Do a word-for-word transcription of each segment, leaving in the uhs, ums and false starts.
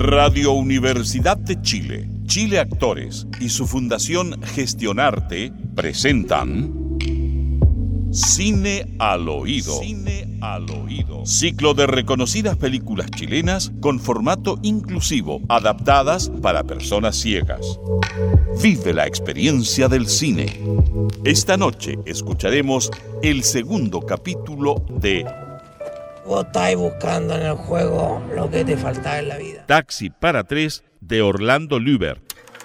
Radio Universidad de Chile, Chile Actores y su fundación Gestionarte presentan Cine al Oído. Cine al Oído. Ciclo de reconocidas películas chilenas con formato inclusivo, adaptadas para personas ciegas. Vive la experiencia del cine. Esta noche escucharemos el segundo capítulo de Vos estáis buscando en el juego lo que te faltaba en la vida. Taxi para tres de Orlando Lübert.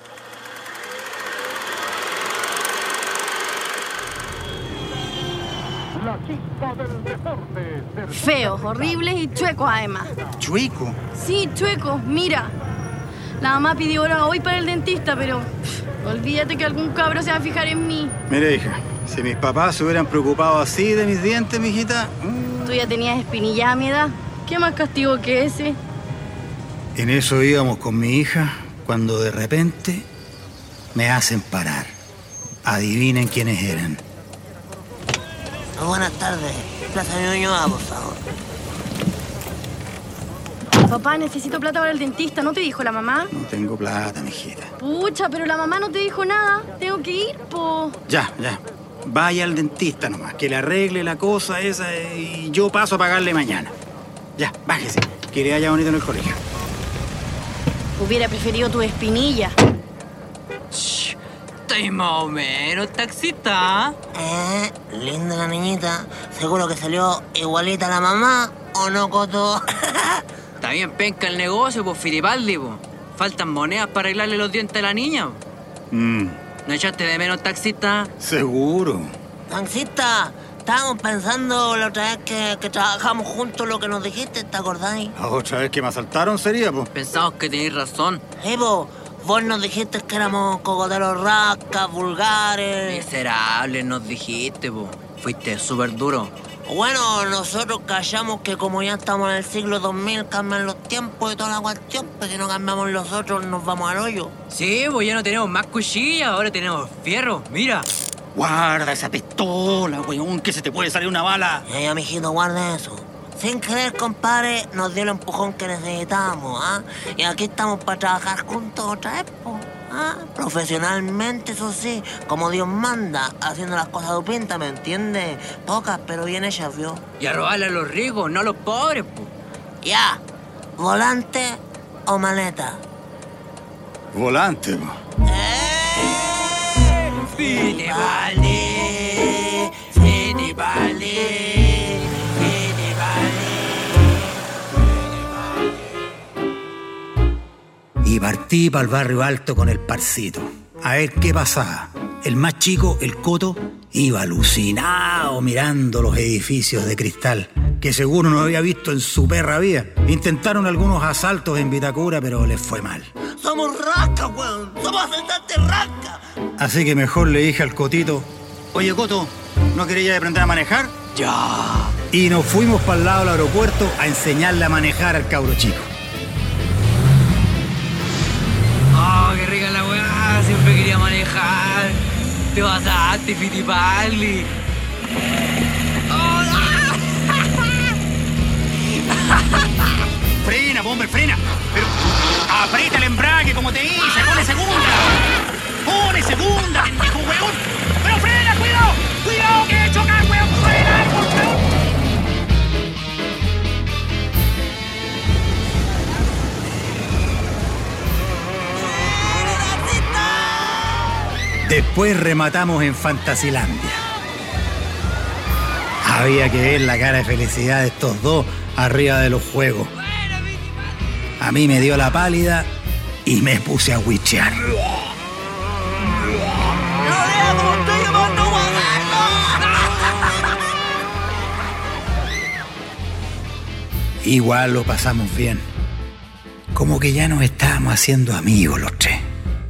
La chispa del deporte. Feos, horribles y chuecos además. ¿Chueco? Sí, chuecos, mira. La mamá pidió hora hoy para el dentista, pero pff, olvídate que algún cabro se va a fijar en mí. Mira, hija, si mis papás se hubieran preocupado así de mis dientes, mijita... Mmm. Tú ya tenías espinilla a mi edad. ¿Qué más castigo que ese? En eso íbamos con mi hija, cuando de repente me hacen parar. Adivinen quiénes eran. Buenas tardes. Plaza Ñuñoa, por favor. Papá, necesito plata para el dentista. ¿No te dijo la mamá? No tengo plata, mijita. Pucha, pero la mamá no te dijo nada. Tengo que ir, po. Ya, ya. Vaya al dentista nomás, que le arregle la cosa esa y yo paso a pagarle mañana. Ya, bájese, que le haya bonito en el colegio. Hubiera preferido tu espinilla. Shh, estoy más o menos, taxista. Eh, linda la niñita. ¿Seguro que salió igualita a la mamá o no, Coto? Está bien penca el negocio, pues, Firipaldi, pues. Faltan monedas para arreglarle los dientes a la niña. Mmm. ¿No echaste de menos, taxista? Seguro. Taxista, estábamos pensando la otra vez que, que trabajamos juntos lo que nos dijiste, ¿te acordáis? La otra vez que me asaltaron sería, pues. Pensamos que tenéis razón. Sí, po, vos nos dijiste que éramos cocoteros rascas, vulgares. Miserables nos dijiste, pues. Fuiste súper duro. Bueno, nosotros callamos que como ya estamos en el siglo dos mil, cambian los tiempos y toda la cuestión, pues si no cambiamos los otros nos vamos al hoyo. Sí, pues ya no tenemos más cuchillas, ahora tenemos fierro, mira. Guarda esa pistola, weón, que se te puede salir una bala. Ya, ya, mijito, guarda eso. Sin querer, compadre, nos dio el empujón que necesitábamos, ¿ah? Y aquí estamos para trabajar juntos otra vez, pues. ¿Ah? Profesionalmente, eso sí, como Dios manda, haciendo las cosas de pinta, ¿me entiendes? Pocas, pero bien hechas, ¿vio? Y a robarle a los ricos, no a los pobres, pues. Ya, ¿volante o maleta? Volante, po. ¡Eh! Firipaldi, Firipaldi, Y partí para el barrio alto con el parcito. A ver qué pasaba. El más chico, el Coto, iba alucinado mirando los edificios de cristal que seguro no había visto en su perra vida. Intentaron algunos asaltos en Vitacura, pero les fue mal. Somos rascas, weón. Somos asaltantes rascas. Así que mejor le dije al Cotito: oye, Coto, ¿no querías aprender a manejar? Ya. Y nos fuimos para el lado del aeropuerto a enseñarle a manejar al cabro chico. Oh, qué rica la weá, siempre quería manejar. Te pasaste, Firipaldi. Oh, Frena, bomber, frena. Pero aprieta el embrague como te hice. Pone segunda. Pone segunda, pendejo, weón. Pero frena, cuidado. Cuidado que chocar, weón. Frena, por favor. Después rematamos en Fantasilandia. Había que ver la cara de felicidad de estos dos arriba de los juegos. A mí me dio la pálida y me puse a huichear. Igual lo pasamos bien. Como que ya nos estábamos haciendo amigos los tres.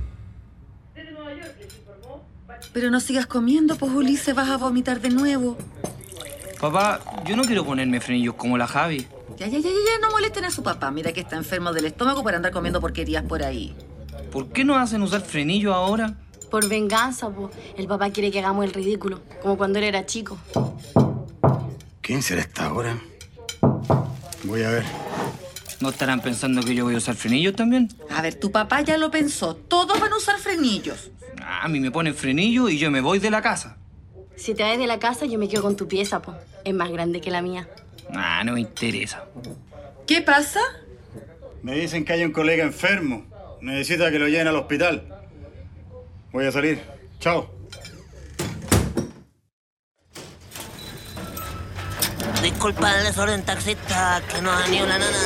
Pero no sigas comiendo, pues, Ulises, vas a vomitar de nuevo. Papá, yo no quiero ponerme frenillos como la Javi. Ya, ya, ya, ya, no molesten a su papá. Mira que está enfermo del estómago por andar comiendo porquerías por ahí. ¿Por qué nos hacen usar frenillos ahora? Por venganza, po. El papá quiere que hagamos el ridículo, como cuando él era chico. ¿Quién será esta hora? Voy a ver. ¿No estarán pensando que yo voy a usar frenillos también? A ver, tu papá ya lo pensó. Todos van a usar frenillos. Ah, a mí me ponen frenillos y yo me voy de la casa. Si te vas de la casa, yo me quedo con tu pieza, po. Es más grande que la mía. Ah, no me interesa. ¿Qué pasa? Me dicen que hay un colega enfermo. Necesita que lo lleven al hospital. Voy a salir. Chao. Disculpa el desorden, taxista, que no ha ni una nana.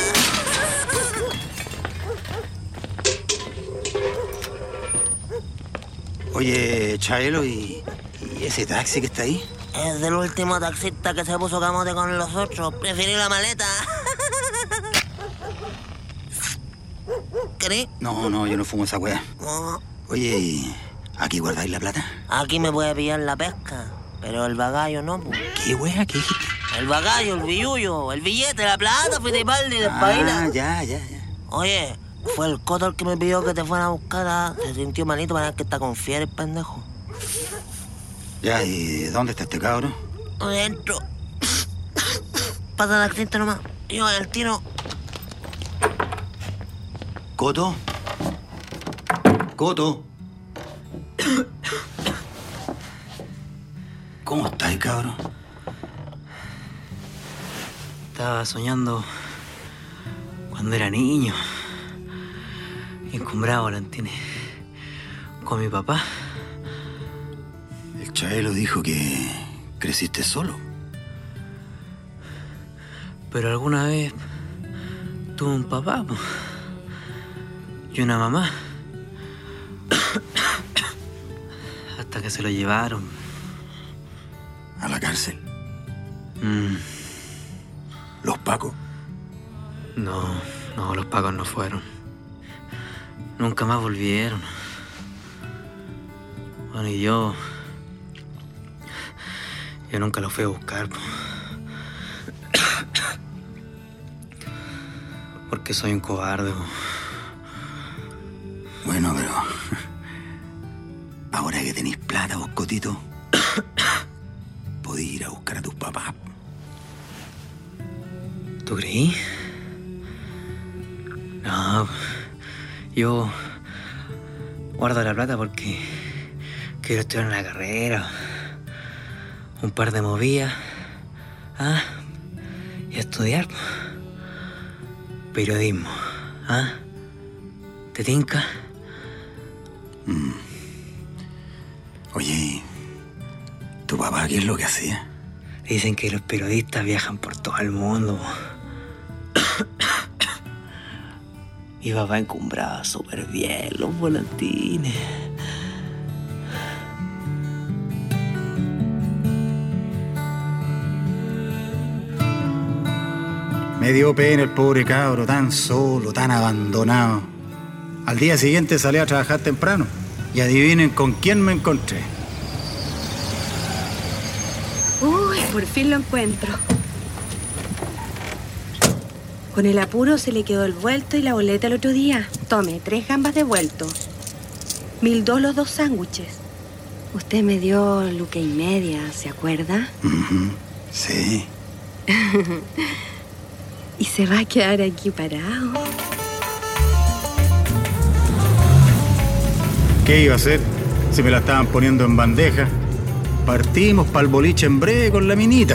Oye, Chaelo, ¿y, ¿y ese taxi que está ahí? Es del último taxista que se puso camote con los otros. Preferí la maleta. ¿Querés? No, no, yo no fumo esa weá. No. Oye, ¿y aquí guardáis la plata? Aquí me puede pillar la pesca, pero el bagallo no, pues. ¿Qué weá? ¿Qué dijiste? El bagallo, el billullo, el billete, la plata, Fittipaldi, de Ah, España. ya, ya, ya. Oye, fue el coto el que me pidió que te fuera a buscar. ¿Ah? Se sintió malito para que está con fiebre, pendejo. Ya, ¿y dónde está este cabro? Adentro. Pasa el accidente nomás. Yo al tiro. ¿Coto? ¿Coto? ¿Cómo estáis, cabrón? Estaba soñando cuando era niño, encumbrado, volantines, con mi papá. El Chaelo dijo que creciste solo. Pero alguna vez tuve un papá, po, y una mamá. Hasta que se lo llevaron. ¿A la cárcel? Mm, ¿Los pacos? no, no, los pacos no fueron. Nunca más volvieron. Bueno, y yo... Yo nunca los fui a buscar, po. Porque soy un cobarde, po. Bueno, pero... Ahora que tenéis plata, vos, Cotito, podéis ir a buscar a tus papás. ¿Tú creí? No, yo guardo la plata porque quiero estudiar una carrera, un par de movidas, ¿ah? Y estudiar periodismo, ¿ah? ¿Te tinca? Mm. Oye, ¿tu papá qué es lo que hacía? Dicen que los periodistas viajan por todo el mundo. Mi papá encumbraba súper bien los volantines. Me dio pena el pobre cabro, tan solo, tan abandonado. Al día siguiente salí a trabajar temprano y adivinen con quién me encontré. Uy, por fin lo encuentro. Con el apuro se le quedó el vuelto y la boleta el otro día. Tome, tres gambas de vuelto. Mil dos los dos sándwiches. Usted me dio luca y media, ¿se acuerda? Uh-huh. Sí. Y se va a quedar aquí parado. ¿Qué iba a hacer si me la estaban poniendo en bandeja? Partimos para el boliche en breve con la minita.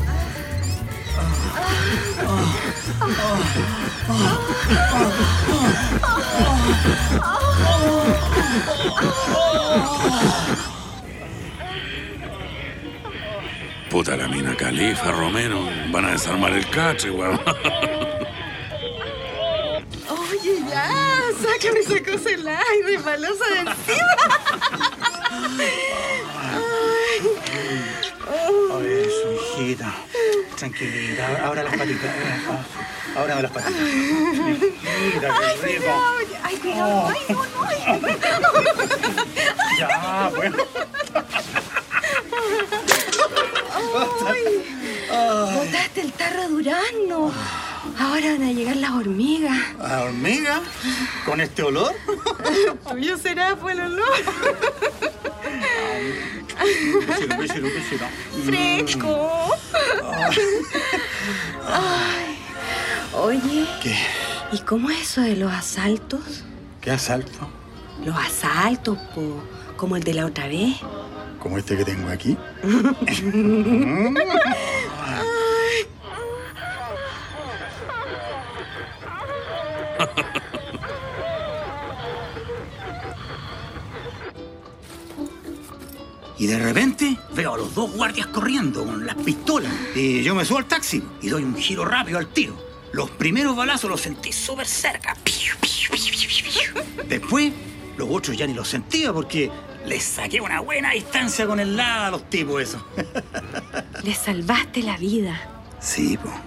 Puta la mina Califa, Romero. Van a desarmar el cache, weón. Oye, ya, sácame esa cosa el aire, palosa de encima. Ay, eso, hijita. Tranquilita, ahora las patitas. Ahora las patitas. Mira, qué rico. Ay, cuidado, ay, no, no. Ya, bueno. Ay, botaste el tarro durando. Ahora van a llegar las hormigas. ¿Las hormigas? ¿Con este olor? Tuyo será por el olor. Béselo, béselo, béselo. Fresco. Ay. Oye. ¿Qué? ¿Y cómo es eso de los asaltos? ¿Qué asalto? Los asaltos, po, como el de la otra vez. ¿Como este que tengo aquí? Y de repente veo a los dos guardias corriendo con las pistolas. Y yo me subo al taxi y doy un giro rápido al tiro. Los primeros balazos los sentí súper cerca. Después, los otros ya ni los sentía porque les saqué una buena distancia con el lado a los tipos esos. Les salvaste la vida. Sí, po.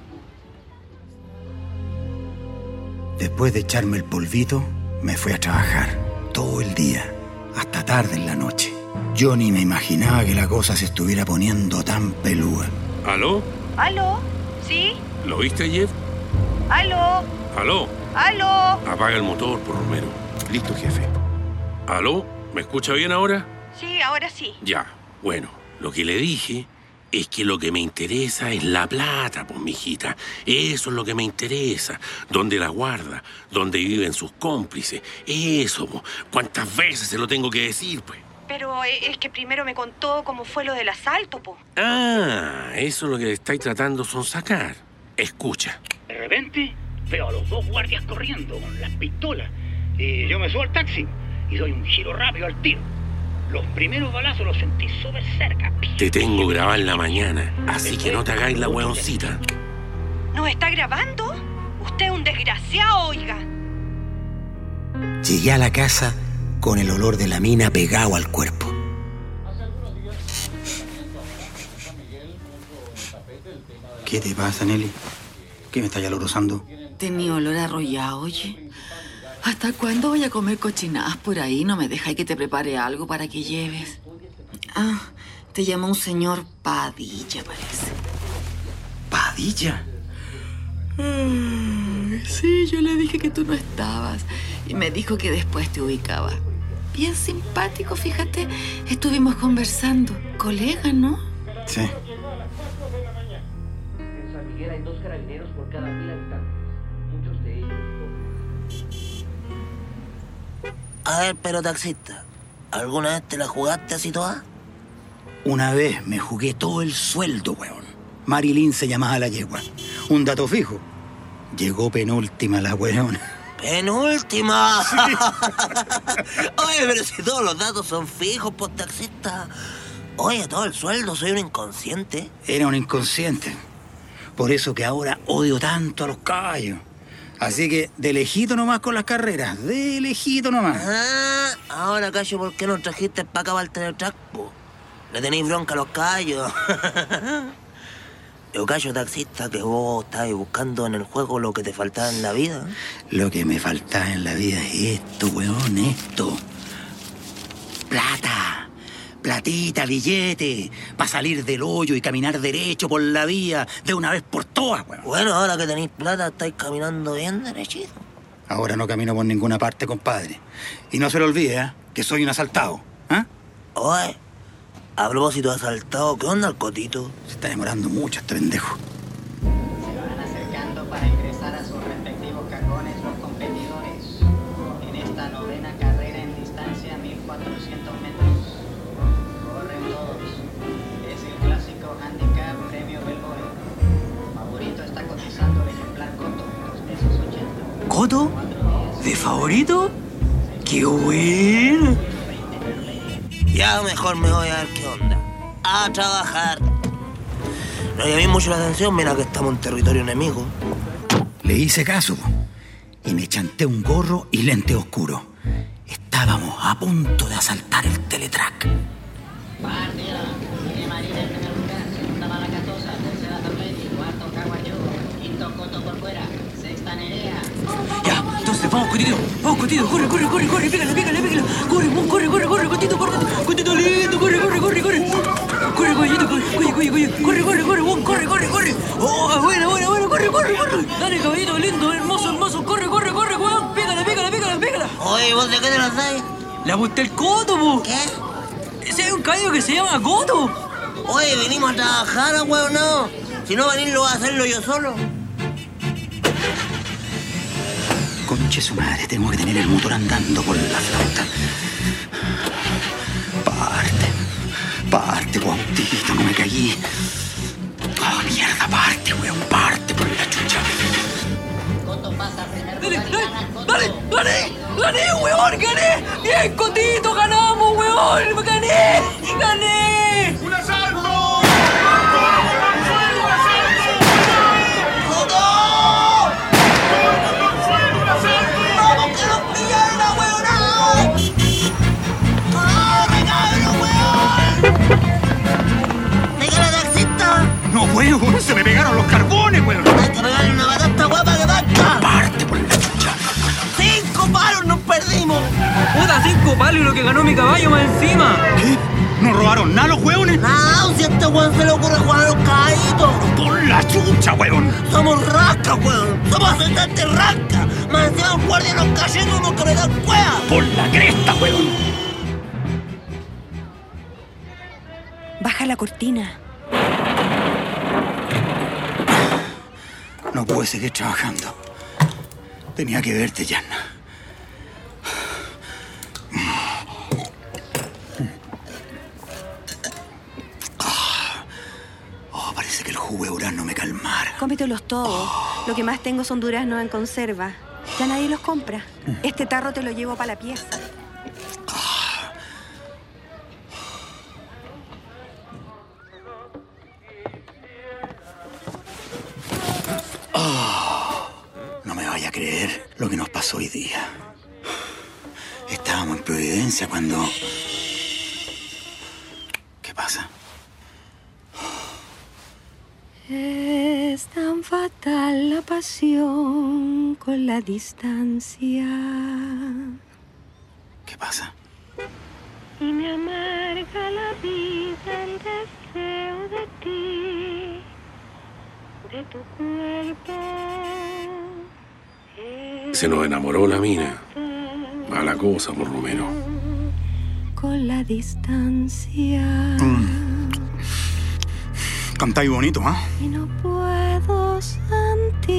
Después de echarme el polvito, me fui a trabajar todo el día, hasta tarde en la noche. Yo ni me imaginaba que la cosa se estuviera poniendo tan pelúa. ¿Aló? ¿Aló? ¿Sí? ¿Lo viste, Jeff? ¿Aló? ¿Aló? ¿Aló? Apaga el motor, por Romero. Listo, jefe. ¿Aló? ¿Me escucha bien ahora? Sí, ahora sí. Ya. Bueno, lo que le dije es que lo que me interesa es la plata, pues, mijita. Eso es lo que me interesa. ¿Dónde la guarda? ¿Dónde viven sus cómplices? Eso, pues. ¿Cuántas veces se lo tengo que decir, pues? Pero es que primero me contó cómo fue lo del asalto, po. Ah, eso es lo que le estáis tratando de sonsacar. Escucha. De repente veo a los dos guardias corriendo con las pistolas. Y yo me subo al taxi y doy un giro rápido al tiro. Los primeros balazos los sentí súper cerca. Te tengo grabada en la mañana, así que no te hagáis la hueoncita. ¿Nos está grabando? Usted es un desgraciado, oiga. Llegué a la casa con el olor de la mina pegado al cuerpo. ¿Qué te pasa, Nelly? ¿Qué me estás alorosando? Tenía olor arrollado, oye. ¿Hasta cuándo voy a comer cochinadas por ahí? No me dejáis que te prepare algo para que lleves. Ah, te llama un señor Padilla, parece. ¿Padilla? Mm, sí, yo le dije que tú no estabas. Y me dijo que después te ubicaba. Bien simpático, fíjate. Estuvimos conversando. Colega, ¿no? Sí. En San Miguel hay dos carabineros por cada mil habitantes. Muchos de ellos... A ver, pero taxista, ¿alguna vez te la jugaste así toda? Una vez me jugué todo el sueldo, weón. Marilyn se llamaba la yegua. Un dato fijo. Llegó penúltima la weón. ¡Penúltima! Sí. Oye, pero si todos los datos son fijos, pues, taxista. Oye, todo el sueldo, soy un inconsciente. Era un inconsciente. Por eso que ahora odio tanto a los caballos. Así que de lejito nomás con las carreras, de lejito nomás. Ah, ahora, Cayo, ¿por qué no trajiste para acá para el Teletrack, po? Le tenéis bronca a los callos. Yo, Cayo, taxista, que vos estabas buscando en el juego lo que te faltaba en la vida. Lo que me faltaba en la vida es esto, weón, esto. Plata. Platita, billete, para salir del hoyo y caminar derecho por la vía de una vez por todas, weón. Bueno, ahora que tenéis plata, estáis caminando bien derechito. Ahora no camino por ninguna parte, compadre. Y no se lo olvide, ¿eh? Que soy un asaltado, ¿ah? ¿eh? Oye, a propósito de asaltado, ¿qué onda el Cotito? Se está demorando mucho este pendejo. Se van acercando para ingresar a sus respectivos cajones los competidores. En esta novena carrera en distancia mil cuatrocientos metros. Corren todos. Es el clásico handicap premio Belboy. Favorito está cotizando el ejemplar Coto, dos pesos ochenta. ¿Coto? ¿De favorito? ¡Qué bueno! Ya mejor me voy a ver qué onda. A trabajar. No llamé mucho la atención, mira que estamos en territorio enemigo. Le hice caso y me chanté un gorro y lente oscuro. Estábamos a punto de asaltar el Teletrack. Partida. Tiene Marina en primer lugar, segunda Malacatosa, tercera Atleti, cuarto Caguayú, quinto Coto por fuera, sexta Nerea. Ya, entonces vamos, Cotito, vamos, Cotito, corre, corre, corre, corre, pégale, pégale, pégale, corre, vamos, corre, corre, corre, Cotito, corre, Cotito lindo, corre, corre, corre, corre, corre, Cotito, corre, corre, corre, corre, corre, corre, vamos, corre, corre, corre, oh, bueno, bueno, bueno, corre, corre, corre, dale, caballito lindo, hermoso, hermoso, corre, corre, corre, weón, pégale, pégale, pégale, pégale. Oye, ¿vos de qué te la sabes? Le aposté el Coto, po. ¿Qué? Ese es un caballo que se llama Coto. Oye, venimos a trabajar, weón, no. Si no venís, lo voy a hacerlo yo solo. Conche su madre, tengo que tener el motor andando por la flauta. Parte. Parte, Cuautito, no me caí. Oh, mierda, parte, weón, parte por la chucha. ¡Dale, dale! ¡Dale! ¡Gané! ¡Gané, weón! ¡Gané! ¡Bien, Cotito! ¡Ganamos, weón! ¡Gané! ¡Gané! ¡Un asalto! No, weón, se me pegaron los carbones, weón. Hay que pegarle una bata a esta guapa que basta. Parte por la chucha. ¡Cinco palos nos perdimos! Puta, cinco palos y lo que ganó mi caballo más encima. ¿Qué? ¿No robaron nada los weones? No, si a este weón se le ocurre jugar a los caídos. Por la chucha, weón. Somos rascas, weón. Somos asaltantes rascas. Más encima un guardia nos cayendo unos que me dan cueva. Por la cresta, weón. Baja la cortina. No pude seguir trabajando. Tenía que verte, Yanna. Oh, parece que el jugo de durazno me calmara. Cómetelos todos. Lo que más tengo son duraznos en conserva. Ya nadie los compra. Este tarro te lo llevo para la pieza. No me vaya a creer lo que nos pasó hoy día. Estábamos en Providencia cuando... ¿Qué pasa? Es tan fatal la pasión con la distancia. ¿Qué pasa? Y me amarga la vida el deseo de ti, de tu cuerpo. Se nos enamoró la mina. Mala cosa, por Romero. Con la distancia. Mm. Cantáis bonito, ¿ah? ¿eh? Y no puedo sentir.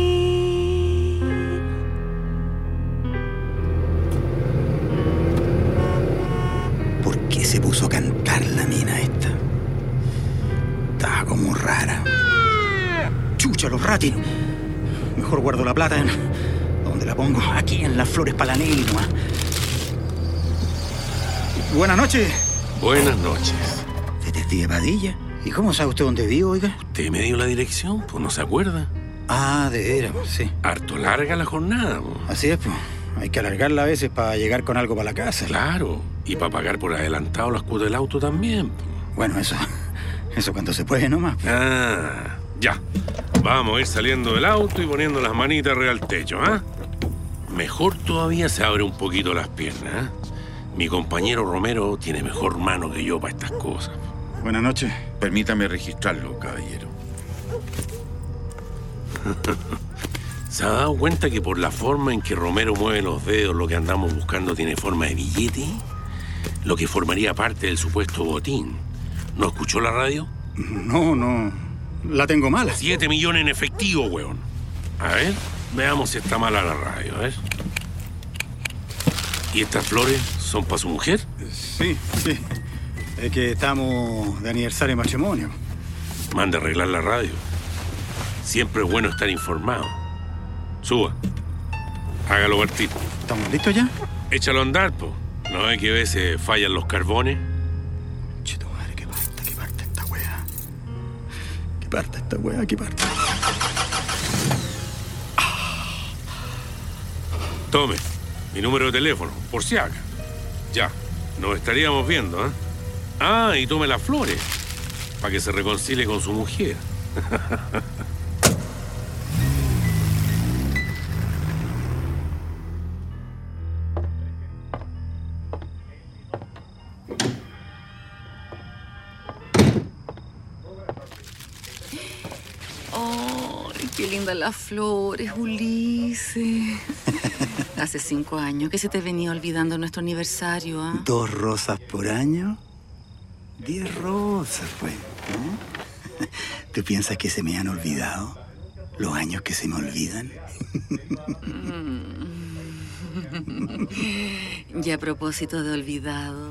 ¿Por qué se puso a cantar la mina esta? Estaba como rara. Chucha, los ratis. Mejor guardo la plata en... ¿Dónde la pongo? Aquí, en las flores para la Nelly nomás. Buenas noches. Buenas noches. Detective Padilla. ¿Y cómo sabe usted dónde vivo, oiga? ¿Usted me dio la dirección? Pues no se acuerda. Ah, de veras, sí. Harto larga la jornada, pues. Así es, pues. Hay que alargarla a veces para llegar con algo para la casa. Claro. Y para pagar por adelantado las cuotas del auto también, pues. Bueno, eso... Eso cuando se puede nomás. Pues. Ah, ya. Vamos a ir saliendo del auto y poniendo las manitas arriba al techo, ¿ah? ¿eh? Mejor todavía se abre un poquito las piernas, ¿eh? Mi compañero Romero tiene mejor mano que yo para estas cosas. Buenas noches. Permítame registrarlo, caballero. ¿Se ha dado cuenta que por la forma en que Romero mueve los dedos lo que andamos buscando tiene forma de billete? Lo que formaría parte del supuesto botín. ¿No escuchó la radio? No, no. La tengo mala. Siete millones en efectivo, weón. A ver, veamos si está mala la radio, a ver. ¿Y estas flores son para su mujer? Sí, sí. Es que estamos de aniversario de matrimonio. Mande a arreglar la radio. Siempre es bueno estar informado. Suba. Hágalo partir. ¿Estamos listos ya? Échalo a andar, po. ¿No es que a veces fallan los carbones? Chito madre, qué parta, qué parta esta wea. Qué parta esta wea, qué parta. Tome, mi número de teléfono, por si haga. Ya, nos estaríamos viendo, ¿eh? Ah, y tome las flores, para que se reconcilie con su mujer. ¡Ay, qué lindas las flores, Ulises! Hace cinco años que se te venía olvidando nuestro aniversario, ¿ah? ¿eh? Dos rosas por año. Diez rosas, pues. ¿Eh? ¿Tú piensas que se me han olvidado los años que se me olvidan? Mm. Y a propósito de olvidado.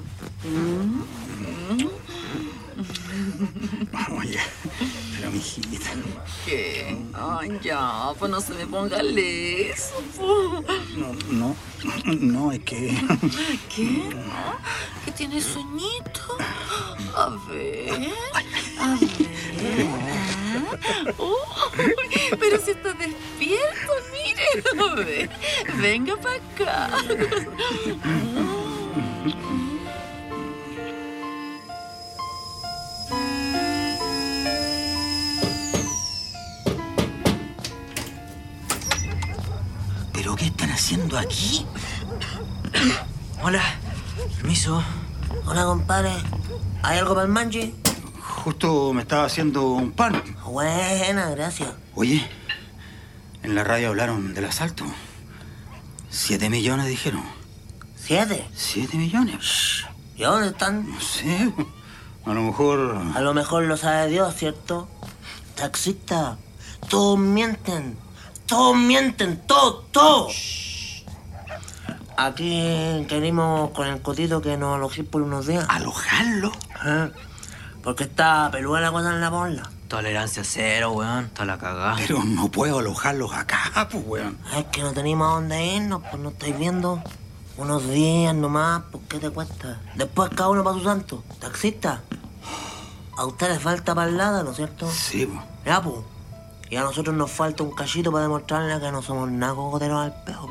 Oye, pero mijita. ¿Qué? Ay, ya, pues no se me ponga leso. Po. No, no, no, es que... ¿Qué? ¿Que tiene sueñito? A ver, a ver. Uy, pero si está despierto, mire. A ver, venga para acá. ¿Pero qué están haciendo aquí? Hola, permiso. Hola, compadre. ¿Hay algo para el manche? Justo me estaba haciendo un pan. Buena, gracias. Oye, en la radio hablaron del asalto. Siete millones dijeron. ¿Siete? Siete millones. ¿Y a dónde están? No sé. A lo mejor... A lo mejor lo sabe Dios, ¿cierto? Taxista, todos mienten. Todos mienten, todos, todos. Aquí queremos con el cotito que nos alojéis por unos días. ¿Alojarlo? ¿Eh? Porque está peluda la cosa en la bola. Tolerancia cero, weón. Está la cagada. Pero no puedo alojarlos acá, pues, weón. Es que no tenemos a dónde irnos, pues no estáis viendo. Unos días nomás, ¿por qué te cuesta? Después cada uno para su santo. Taxista, a usted le falta parlada, ¿no es cierto? Sí, pues. Ya, pues. Y a nosotros nos falta un cachito para demostrarle que no somos nada cocoteros al pejo.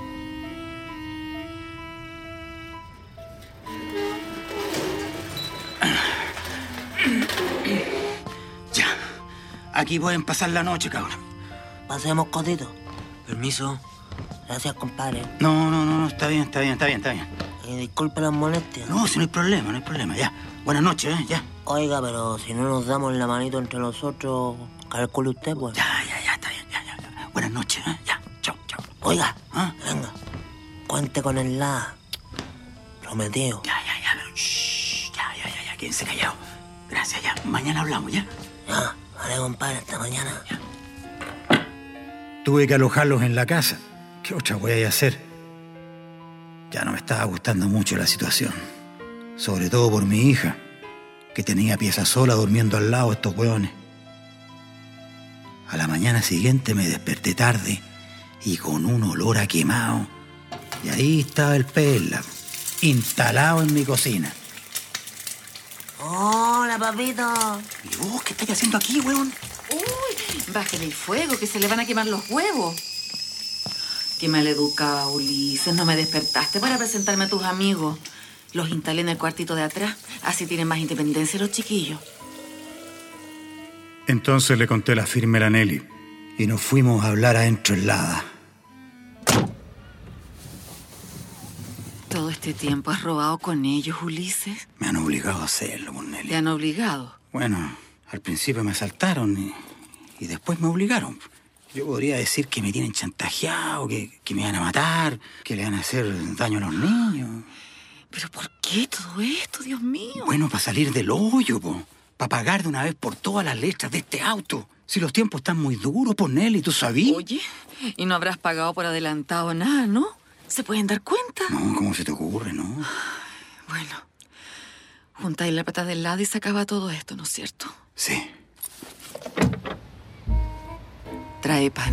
Ya. Aquí pueden pasar la noche, cabrón. Pasemos, cotito. Permiso. Gracias, compadre. No, no, no, no, está bien, está bien, está bien, está bien. Y disculpe las molestias. No, si no hay problema, no hay problema, ya. Buenas noches, ¿eh? Ya. Oiga, pero si no nos damos la manito entre nosotros, calcule usted, pues. Ya, ya, ya, está bien, ya, ya, ya. Buenas noches, ¿eh? Ya, chao, chao. Oiga, ¿Ah? venga, cuente con el la. Prometido. Ya, ya, ya, pero shh, ya, ya, ya, ya, quédense callados. Gracias, ya. Mañana hablamos, ¿ya? Ya, vale, compadre, hasta mañana. Ya. Tuve que alojarlos en la casa. ¿Qué otra voy a hacer? Ya no me estaba gustando mucho la situación. Sobre todo por mi hija, que tenía pieza sola durmiendo al lado de estos hueones. A la mañana siguiente me desperté tarde y con un olor a quemado. Y ahí estaba el Perla, instalado en mi cocina. Hola, papito. ¿Y vos qué estás haciendo aquí, hueón? Uy, bájale el fuego, que se le van a quemar los huevos. Qué mal educado, Ulises. No me despertaste para presentarme a tus amigos. Los instalé en el cuartito de atrás. Así tienen más independencia los chiquillos. Entonces le conté la firme a la Nelly y nos fuimos a hablar adentro en Lada. ¿Todo este tiempo has robado con ellos, Ulises? Me han obligado a hacerlo, con Nelly. ¿Te han obligado? Bueno, al principio me asaltaron y, y después me obligaron. Yo podría decir que me tienen chantajeado, que, que me van a matar, que le van a hacer daño a los niños. ¿Pero por qué todo esto, Dios mío? Bueno, para salir del hoyo, po. Para pagar de una vez por todas las letras de este auto. Si los tiempos están muy duros, por Nelly, ¿tú sabías? Oye, y no habrás pagado por adelantado nada, ¿no? ¿Se pueden dar cuenta? No, ¿cómo se te ocurre, no? Bueno, juntáis la pata del lado y se acaba todo esto, ¿no es cierto? Sí. Trae pan.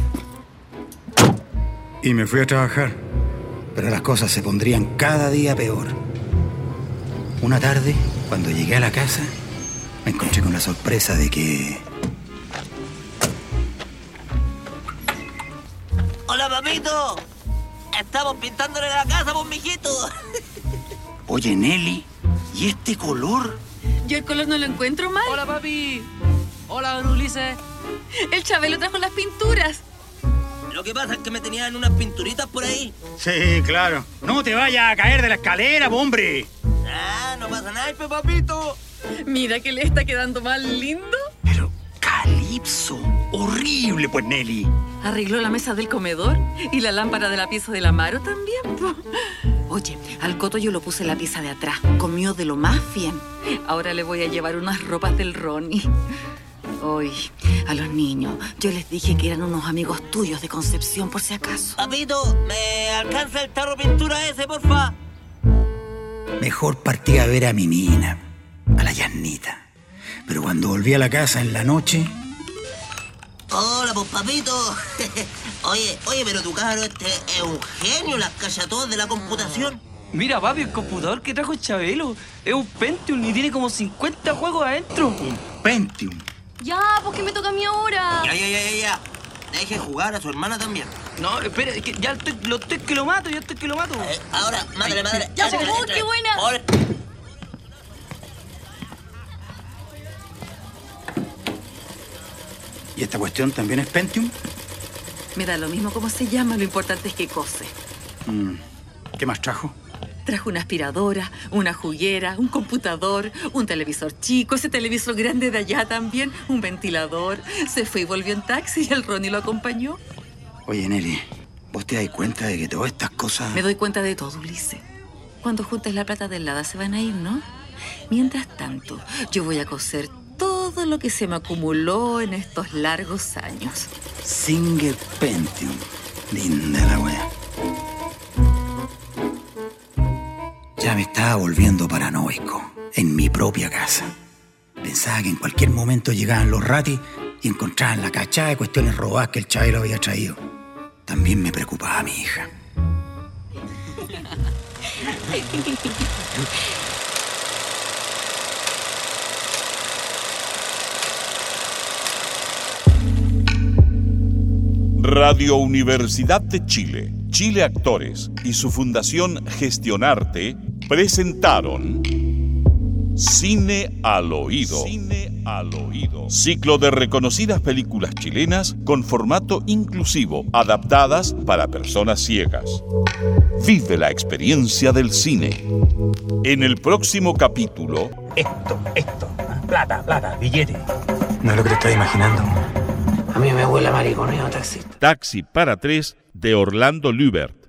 Y me fui a trabajar, pero las cosas se pondrían cada día peor. Una tarde, cuando llegué a la casa, me encontré con la sorpresa de que... ¡Hola, papito! Estamos pintándole la casa, pues, mijito. Oye, Nelly, ¿y este color? Yo el color no lo encuentro mal. Hola, papi. Hola, don Ulises. El Chabelo trajo las pinturas. Lo que pasa es que me tenían unas pinturitas por ahí. Sí, claro. No te vayas a caer de la escalera, hombre. Ah, no pasa nada, pe, papito. Mira que le está quedando más lindo. Pero, Calipso, horrible, pues, Nelly. Arregló la mesa del comedor y la lámpara de la pieza del Amaro también, po. Oye, al Coto yo lo puse en la pieza de atrás. Comió de lo más bien. Ahora le voy a llevar unas ropas del Ronnie. Hoy, a los niños, yo les dije que eran unos amigos tuyos de Concepción, por si acaso. Papito, ¿me alcanza el tarro pintura ese, porfa? Mejor partí a ver a mi mina, a la Yasnita. Pero cuando volví a la casa en la noche... Hola, pues, papito. Oye, oye, pero tu cabro este es un genio, las calla todas de la computación. Mira, papi, el computador que trajo el Chabelo es un Pentium y tiene como cincuenta juegos adentro. ¿Un Pentium? Ya, pues que me toca a mí ahora. Ya, ya, ya, ya, ya. Deje jugar a su hermana también. No, espera, es que ya estoy, lo estoy que lo mato, ya estoy que lo mato. Eh, ahora, madre, madre. Ya, pues, oh, qué buena. Ahora. ¿Y esta cuestión también es Pentium? Me da lo mismo cómo se llama, lo importante es que cose. Mm. ¿Qué más trajo? Trajo una aspiradora, una juguera, un computador, un televisor chico, ese televisor grande de allá también, un ventilador. Se fue y volvió en taxi y el Ronnie lo acompañó. Oye, Nelly, ¿vos te das cuenta de que todas estas cosas...? Me doy cuenta de todo, Ulises. Cuando juntes la plata del Lada se van a ir, ¿no? Mientras tanto, yo voy a coser todo lo que se me acumuló en estos largos años. Singer Pentium. Linda la wea. Ya me estaba volviendo paranoico en mi propia casa. Pensaba que en cualquier momento llegaban los ratis y encontraban la cachada de cuestiones robadas que el Chabelo había traído. También me preocupaba a mi hija. Radio Universidad de Chile, Chile Actores y su fundación Gestionarte presentaron Cine al Oído. Cine al Oído. Ciclo de reconocidas películas chilenas con formato inclusivo, adaptadas para personas ciegas. Vive la experiencia del cine. En el próximo capítulo... Esto, esto, plata, plata, billete. No es lo que te estás imaginando. A mí me huele a mariconeo taxista. Taxi para tres de Orlando Lübert.